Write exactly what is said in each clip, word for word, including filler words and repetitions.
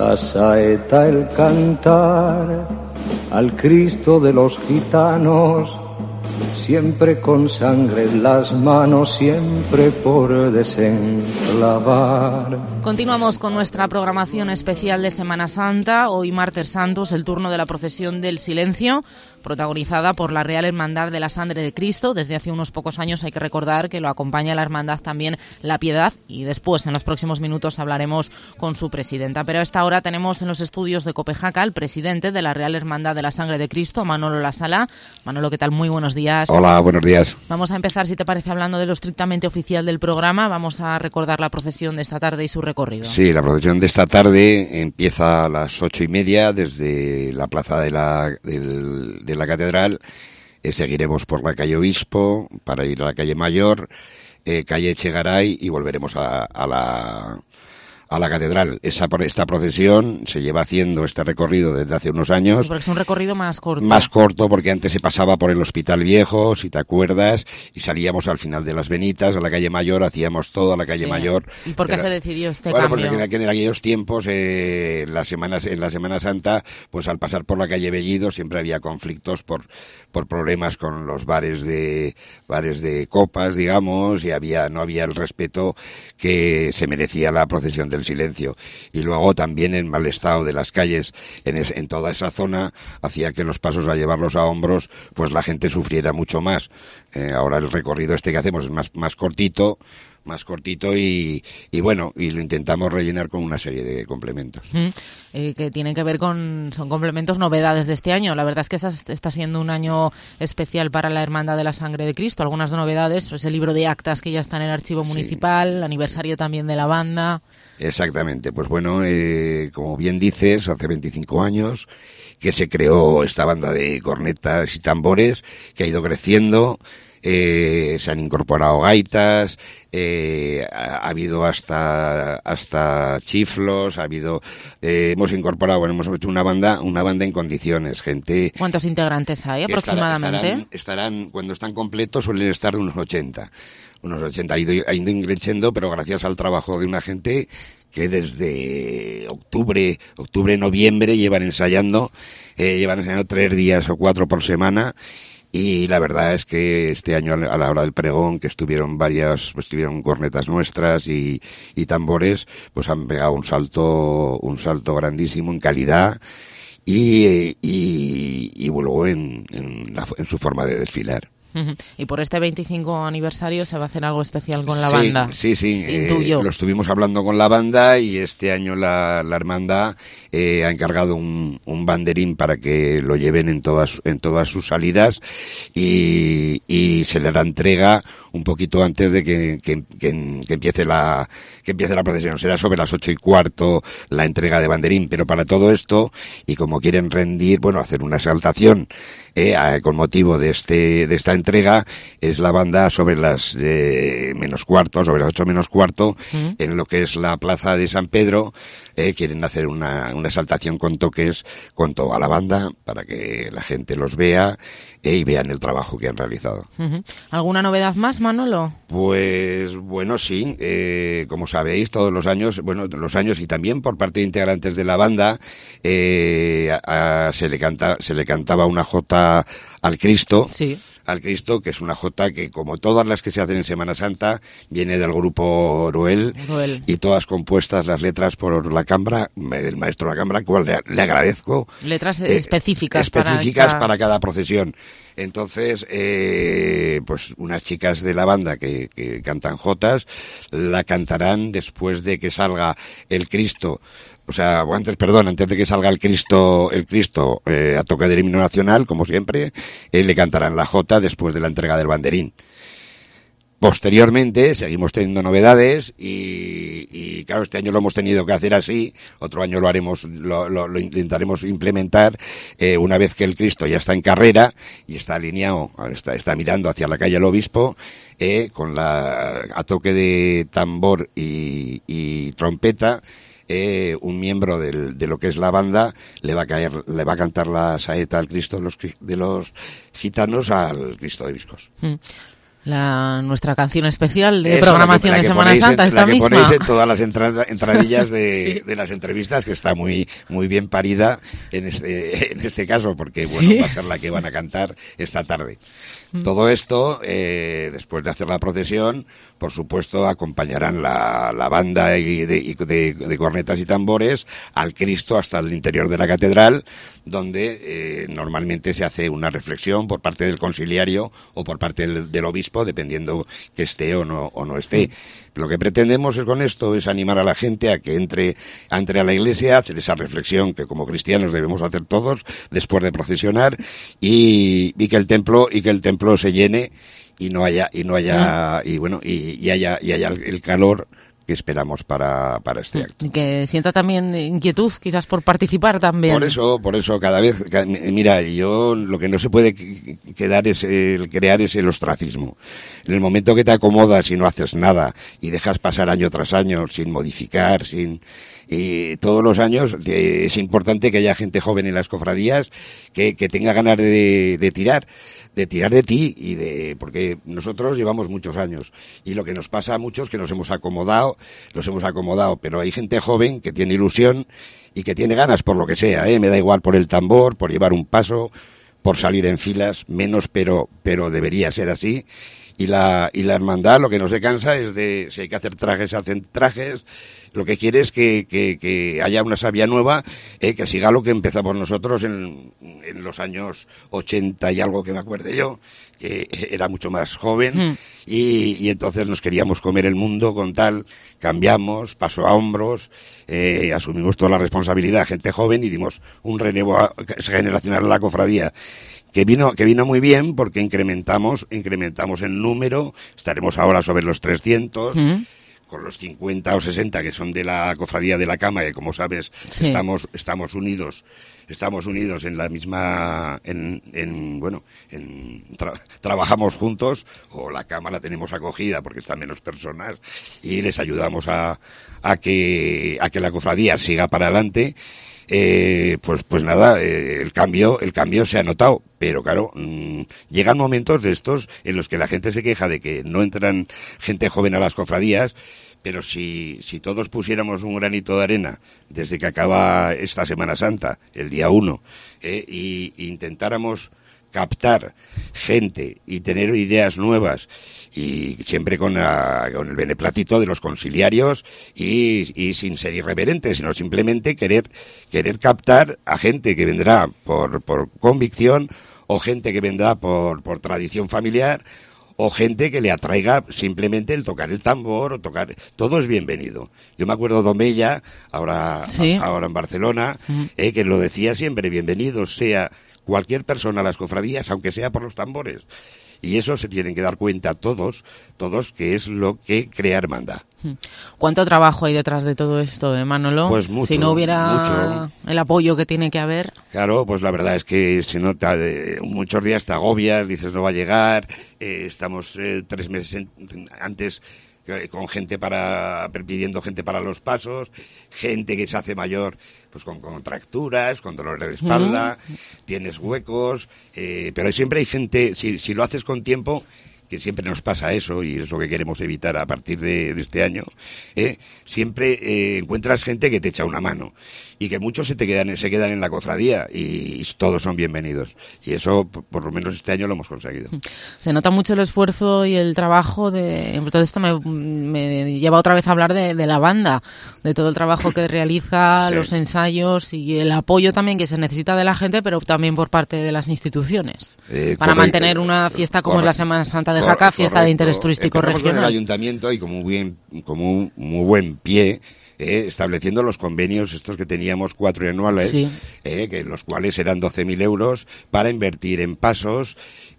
la saeta, el cantar al Cristo de los gitanos, siempre con sangre en las manos, siempre por desenclavar. Continuamos con nuestra programación especial de Semana Santa. Hoy, martes santos, el turno de la procesión del silencio, protagonizada por la Real Hermandad de la Sangre de Cristo. Desde hace unos pocos años hay que recordar que lo acompaña la hermandad también La Piedad, y después, en los próximos minutos, hablaremos con su presidenta. Pero a esta hora tenemos en los estudios de Copejaca al presidente de la Real Hermandad de la Sangre de Cristo, Manolo Lasala. Manolo, ¿qué tal? Muy buenos días. Hola, buenos días. Vamos a empezar, si te parece, hablando de lo estrictamente oficial del programa. Vamos a recordar la procesión de esta tarde y su recorrido. Sí, la procesión de esta tarde empieza a las ocho y media desde la plaza de la, del, de la catedral. Eh, seguiremos por la calle Obispo para ir a la calle Mayor, eh, calle Echegaray, y volveremos a, a la... a la catedral. Esa, esta procesión se lleva haciendo este recorrido desde hace unos años. Porque es un recorrido más corto. Más corto, porque antes se pasaba por el Hospital Viejo, si te acuerdas, y salíamos al final de las Venitas, a la calle Mayor, hacíamos todo a la calle sí. Mayor. ¿Y por qué Era, se decidió este bueno, cambio? Bueno, porque en aquellos tiempos, eh, las semanas, en la Semana Santa, pues al pasar por la calle Bellido siempre había conflictos por, por problemas con los bares de, bares de copas, digamos, y había, no había el respeto que se merecía la procesión del silencio. Y luego también el mal estado de las calles en, es, en toda esa zona hacía que los pasos a llevarlos a hombros, pues la gente sufriera mucho más. Eh, ahora el recorrido este que hacemos es más, más cortito, más cortito y, y bueno, y lo intentamos rellenar con una serie de complementos. Mm, eh, que tienen que ver con, son complementos, novedades de este año. La verdad es que está siendo un año especial para la Hermandad de la Sangre de Cristo. Algunas novedades, ese libro de actas que ya está en el archivo municipal, sí. El aniversario también de la banda. Exactamente, pues bueno, eh, como bien dices, hace veinticinco años que se creó esta banda de cornetas y tambores que ha ido creciendo. Eh, se han incorporado gaitas, eh, ha, ha habido hasta hasta chiflos, ha habido eh, hemos incorporado, bueno, hemos hecho una banda, una banda en condiciones, gente. ¿Cuántos integrantes hay aproximadamente? Estarán, estarán, estarán cuando están completos suelen estar de unos ochenta, unos ochenta, ha ido, ha ido increciendo, pero gracias al trabajo de una gente que desde octubre, octubre, noviembre llevan ensayando, eh, llevan ensayando tres días o cuatro por semana. Y la verdad es que este año, a la hora del pregón, que estuvieron varias, pues estuvieron cornetas nuestras y, y tambores, pues han pegado un salto, un salto grandísimo en calidad y, y, y luego en, en, la, en su forma de desfilar. Y por este veinticinco aniversario se va a hacer algo especial con la sí, banda. Sí, sí, Intuyo. Eh, lo estuvimos hablando con la banda y este año la, la hermandad eh, ha encargado un, un banderín para que lo lleven en todas, en todas sus salidas y, y se le da entrega un poquito antes de que, que, que, que empiece la que empiece la procesión. Será sobre las ocho y cuarto la entrega de banderín, pero para todo esto, y como quieren rendir, bueno, hacer una exaltación eh, con motivo de este de esta entrega, es la banda sobre las eh, menos cuarto, sobre las ocho menos cuarto, ¿Mm? En lo que es la plaza de San Pedro. Eh, quieren hacer una, una exaltación con toques con toda la banda para que la gente los vea eh, y vean el trabajo que han realizado. Uh-huh. ¿Alguna novedad más, Manolo? Pues bueno, sí, eh, como sabéis, todos los años, bueno, los años y también por parte de integrantes de la banda, eh, a, a, se le canta, se le cantaba una jota al Cristo. Sí. Al Cristo, que es una jota que, como todas las que se hacen en Semana Santa, viene del grupo Roel, Roel. Y todas compuestas las letras por la Cambra, el maestro La Cambra, al cual le, le agradezco. Letras eh, específicas. Específicas para, esta... para cada procesión. Entonces, eh, pues unas chicas de la banda que, que cantan jotas, la cantarán después de que salga el Cristo. O sea, antes, perdón, antes de que salga el Cristo, el Cristo eh, a toque del himno nacional, como siempre, eh, le cantarán la jota después de la entrega del banderín. Posteriormente, seguimos teniendo novedades y, y claro, este año lo hemos tenido que hacer así, otro año lo haremos, lo, lo, lo intentaremos implementar, eh, una vez que el Cristo ya está en carrera y está alineado, está, está mirando hacia la calle del Obispo, eh, con la, a toque de tambor y, y trompeta, Eh, un miembro del, de lo que es la banda le va a caer, le va a cantar la saeta al Cristo de los, de los gitanos al Cristo de Viscos. Mm. La, nuestra canción especial de Eso, programación la que, la de Semana ponéis, Santa, esta la que misma. ponéis en todas las entrada, entradillas de, Sí. de las entrevistas, que está muy muy bien parida en este, en este caso, porque bueno, Sí. va a ser la que van a cantar esta tarde. Mm. Todo esto, eh, después de hacer la procesión, por supuesto, acompañarán la, la banda y de, y de, de cornetas y tambores al Cristo hasta el interior de la catedral, donde eh, normalmente se hace una reflexión por parte del conciliario o por parte del, del obispo, dependiendo que esté o no o no esté. Lo que pretendemos es, con esto es animar a la gente a que entre, entre a la iglesia, hacer esa reflexión que como cristianos debemos hacer todos después de procesionar, y, y que el templo y que el templo se llene y no haya y no haya y bueno y, y haya y haya el calor que esperamos para, para este acto. Y que sienta también inquietud, quizás por participar también. Por eso, por eso cada vez, mira, yo lo que no se puede quedar es el crear es el ostracismo. En el momento que te acomodas y no haces nada y dejas pasar año tras año sin modificar, sin y todos los años es importante que haya gente joven en las cofradías que, que tenga ganas de, de tirar. de tirar de ti y de, porque nosotros llevamos muchos años y lo que nos pasa a muchos que nos hemos acomodado, los hemos acomodado, pero hay gente joven que tiene ilusión y que tiene ganas por lo que sea, ¿eh? Me da igual por el tambor, por llevar un paso, por salir en filas, menos, pero, pero debería ser así. Y la, y la hermandad lo que no se cansa es de, si hay que hacer trajes, hacen trajes. Lo que quiere es que, que, que haya una savia nueva, eh, que siga lo que empezamos nosotros en, en los años ochenta y algo, que me acuerde yo, que era mucho más joven, mm. y, y entonces nos queríamos comer el mundo con tal, cambiamos, paso a hombros, eh, asumimos toda la responsabilidad, gente joven, y dimos un relevo a, generacional a la cofradía. Que vino, que vino muy bien porque incrementamos, incrementamos el número, estaremos ahora sobre los trescientos, mm. con los cincuenta o sesenta que son de la cofradía de la Cama, que como sabes, sí. estamos, estamos unidos, estamos unidos en la misma, en, en bueno, en, tra, trabajamos juntos, o la Cama la tenemos acogida porque están menos personas, y les ayudamos a, a que, a que la cofradía siga para adelante. Eh, pues pues nada, eh, el cambio el cambio se ha notado, pero claro, mmm, llegan momentos de estos en los que la gente se queja de que no entran gente joven a las cofradías, pero si si todos pusiéramos un granito de arena desde que acaba esta Semana Santa, el día uno, eh, y, y intentáramos captar gente y tener ideas nuevas, y siempre con, la, con el beneplácito de los conciliarios y, y sin ser irreverentes, sino simplemente querer querer captar a gente que vendrá por, por convicción, o gente que vendrá por, por tradición familiar, o gente que le atraiga simplemente el tocar el tambor o tocar, todo es bienvenido. Yo me acuerdo de Omella, ahora, ¿sí? ahora en Barcelona, mm. eh, que lo decía siempre, bienvenido sea cualquier persona a las cofradías, aunque sea por los tambores. Y eso se tienen que dar cuenta todos, todos, que es lo que crea hermandad. ¿Cuánto trabajo hay detrás de todo esto, eh, Manolo? Pues mucho. Si no hubiera mucho. el apoyo que tiene que haber. Claro, pues la verdad es que si no, te, muchos días te agobias, dices no va a llegar, eh, estamos eh, tres meses en, antes con gente para, pidiendo gente para los pasos, gente que se hace mayor pues con contracturas, con dolores de espalda, uh-huh. tienes huecos, eh, pero siempre hay gente, si, si lo haces con tiempo, que siempre nos pasa eso, y es lo que queremos evitar a partir de, de este año, ¿eh? siempre eh, encuentras gente que te echa una mano, y que muchos se te quedan se quedan en la cofradía, y, y todos son bienvenidos, y eso por, por lo menos este año lo hemos conseguido. Se nota mucho el esfuerzo y el trabajo de todo esto. Me, me lleva otra vez a hablar de, de la banda, de todo el trabajo que realiza, sí. los ensayos y el apoyo también que se necesita de la gente, pero también por parte de las instituciones, eh, para correcto, mantener una fiesta como correcto, es la Semana Santa de Jaca, fiesta correcto. de interés turístico Empezamos regional. Con el ayuntamiento, y como bien, como un muy buen pie, Eh, estableciendo los convenios estos que teníamos cuatro anuales, sí. eh, que los cuales eran doce mil euros para invertir en pasos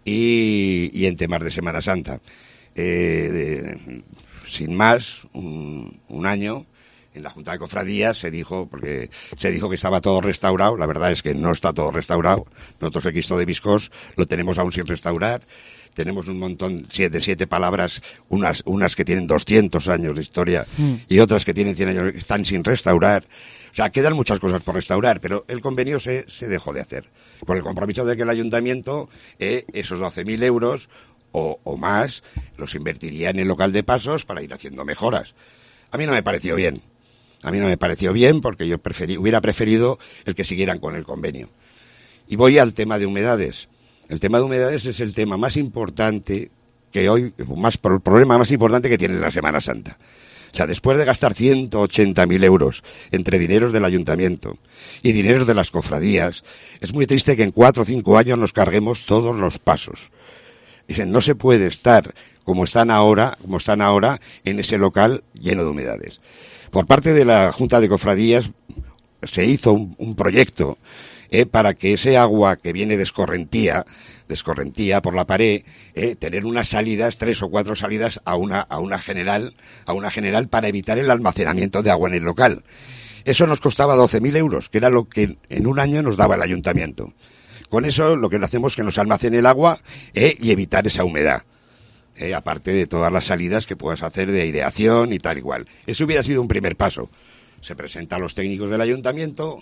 y, y en temas de Semana Santa. Eh, de, sin más, un, un año en la Junta de Cofradías se dijo, porque se dijo que estaba todo restaurado, la verdad es que no está todo restaurado. Nosotros el Cristo de Viscós lo tenemos aún sin restaurar. Tenemos un montón, siete, siete palabras, unas, unas que tienen doscientos años de historia mm. y otras que tienen cien años que están sin restaurar. O sea, quedan muchas cosas por restaurar, pero el convenio se, se dejó de hacer. Por el compromiso de que el ayuntamiento, eh, esos doce mil euros, o, o más los invertiría en el local de pasos para ir haciendo mejoras. A mí no me pareció bien. A mí no me pareció bien porque yo preferí, hubiera preferido el que siguieran con el convenio. Y voy al tema de humedades. El tema de humedades es el tema más importante que hoy, más el problema más importante que tiene la Semana Santa. O sea, después de gastar ciento ochenta mil euros entre dineros del ayuntamiento y dineros de las cofradías, es muy triste que en cuatro o cinco años nos carguemos todos los pasos. Dicen, no se puede estar como están ahora, como están ahora en ese local lleno de humedades. Por parte de la Junta de Cofradías se hizo un, un proyecto eh, para que ese agua que viene de escorrentía, de escorrentía por la pared, eh, tener unas salidas, tres o cuatro salidas a una, a una general, a una general para evitar el almacenamiento de agua en el local. Eso nos costaba doce mil euros, que era lo que en un año nos daba el ayuntamiento. Con eso lo que hacemos es que nos almacene el agua eh, y evitar esa humedad. Eh, aparte de todas las salidas que puedas hacer de aireación y tal igual. Eso hubiera sido un primer paso. Se presenta a los técnicos del ayuntamiento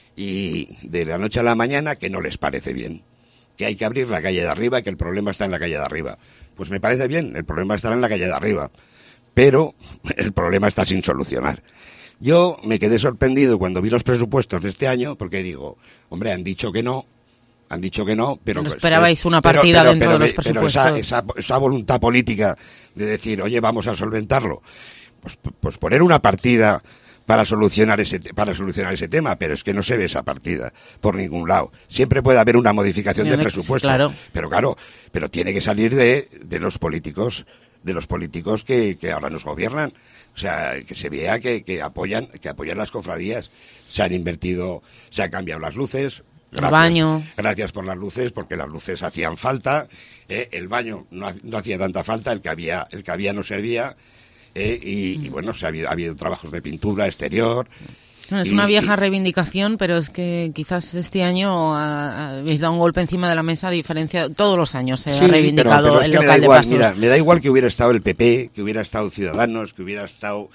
y de la noche a la mañana que no les parece bien. Que hay que abrir la calle de arriba y que el problema está en la calle de arriba. Pues me parece bien, el problema estará en la calle de arriba. Pero el problema está sin solucionar. Yo me quedé sorprendido cuando vi los presupuestos de este año porque digo, hombre, han dicho que no. Han dicho que no, pero... No esperabais una partida pero, pero, dentro pero, de los pero presupuestos. Pero esa, esa, esa voluntad política de decir, oye, vamos a solventarlo, pues, pues poner una partida para solucionar ese para solucionar ese tema, pero es que no se ve esa partida por ningún lado. Siempre puede haber una modificación de presupuesto, sí, claro. pero claro, pero tiene que salir de, de los políticos, de los políticos que, que ahora nos gobiernan. O sea, que se vea que, que apoyan, que apoyan las cofradías. Se han invertido, se han cambiado las luces. Gracias, el baño. Gracias por las luces, porque las luces hacían falta. Eh, el baño no, no hacía tanta falta, el que había, el que había no servía. Eh, y, y bueno, se ha habido, ha habido trabajos de pintura exterior. No, es y, una vieja y, reivindicación, pero es que quizás este año ha, habéis dado un golpe encima de la mesa, a diferencia, todos los años se sí, ha reivindicado pero, pero es el que local me da igual, de pasos. Mira, me da igual que hubiera estado el P P, que hubiera estado Ciudadanos, que hubiera estado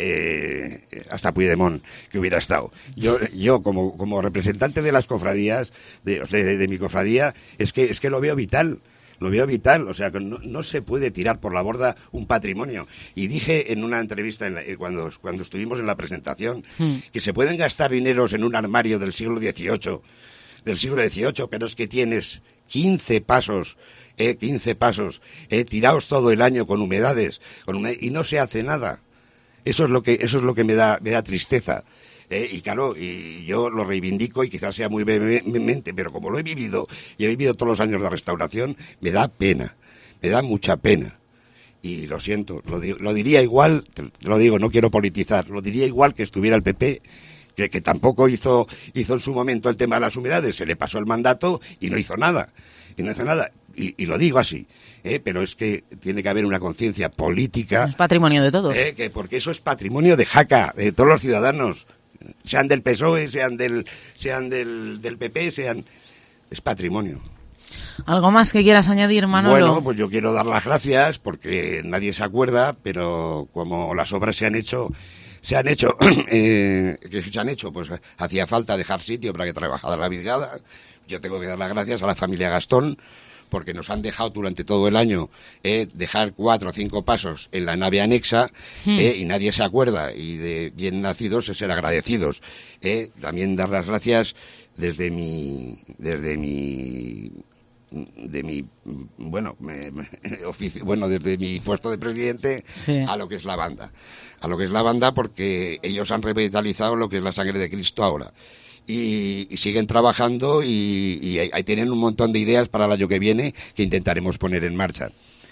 eh, hasta Puigdemont, que hubiera estado. Yo, yo como, como representante de las cofradías, de, de, de mi cofradía, es que, es que lo veo vital. Lo veo vital, o sea, que no, no se puede tirar por la borda un patrimonio. Y dije en una entrevista, en la, cuando, cuando estuvimos en la presentación, hmm. que se pueden gastar dineros en un armario del siglo dieciocho, del siglo dieciocho, pero es que tienes quince pasos, eh, quince pasos, eh, tirados todo el año con humedades, con humedades, y no se hace nada. Eso es lo que, eso es lo que me da, me da tristeza. Eh, y claro, y yo lo reivindico y quizás sea muy vehemente, pero como lo he vivido y he vivido todos los años de restauración, me da pena, me da mucha pena. Y lo siento, lo, di- lo diría igual, lo digo, no quiero politizar, lo diría igual que estuviera el P P, que, que tampoco hizo, hizo en su momento el tema de las humedades, se le pasó el mandato y no hizo nada, y no hizo nada. Y, y lo digo así, ¿eh? Pero es que tiene que haber una conciencia política. Es patrimonio de todos. ¿eh? Que porque eso es patrimonio de Jaca, de todos los ciudadanos. Sean del P S O E, sean del sean del, del P P, sean... Es patrimonio. ¿Algo más que quieras añadir, Manolo? Bueno, pues yo quiero dar las gracias porque nadie se acuerda, pero como las obras se han hecho, se han hecho, eh, que se han hecho, pues hacía falta dejar sitio para que trabajara la brigada. Yo tengo que dar las gracias a la familia Gastón, porque nos han dejado durante todo el año eh, dejar cuatro o cinco pasos en la nave anexa hmm. eh, y nadie se acuerda, y de bien nacidos es ser agradecidos. Eh. También dar las gracias desde mi desde mi de mi bueno me, me, oficio, bueno desde mi puesto de presidente sí. a lo que es la banda a lo que es la banda porque ellos han revitalizado lo que es la sangre de Cristo ahora. Y, y siguen trabajando y, y ahí tienen un montón de ideas para el año que viene que intentaremos poner en marcha.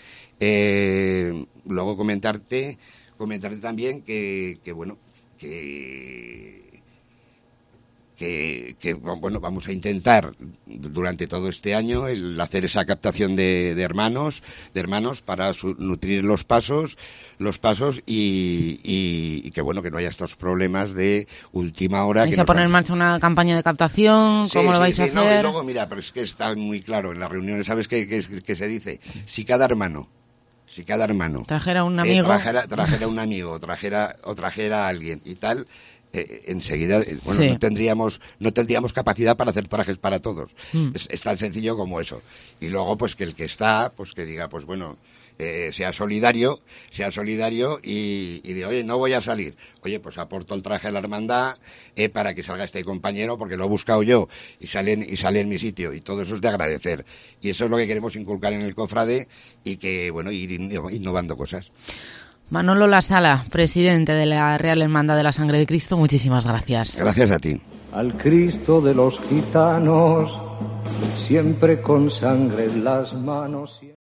Eh, luego comentarte, comentarte también que, que bueno, que, que, que bueno, vamos a intentar durante todo este año el hacer esa captación de, de hermanos, de hermanos para su, nutrir los pasos, los pasos y, y, y que bueno que no haya estos problemas de última hora. ¿Vais que a poner en marcha una campaña de captación? Sí, ¿Cómo sí, lo vais sí, a hacer? No, y luego mira, pero es que está muy claro en las reuniones, ¿sabes qué, qué, qué se dice? Si cada hermano, si cada hermano trajera un amigo, eh, trajera, trajera un amigo, trajera o trajera a alguien y tal, eh, enseguida, eh, bueno, sí. no tendríamos no tendríamos capacidad para hacer trajes para todos. Mm. Es, es tan sencillo como eso. Y luego, pues que el que está, pues que diga, pues bueno, eh, sea solidario, sea solidario y, y diga, oye, no voy a salir. Oye, pues aporto el traje de la hermandad eh, para que salga este compañero, porque lo he buscado yo y sale, en, y sale en mi sitio. Y todo eso es de agradecer. Y eso es lo que queremos inculcar en el cofrade y que, bueno, ir innovando cosas. Manolo Lasala, presidente de la Real Hermandad de la Sangre de Cristo, muchísimas gracias. Gracias a ti. Al Cristo de los gitanos, siempre con sangre en las manos.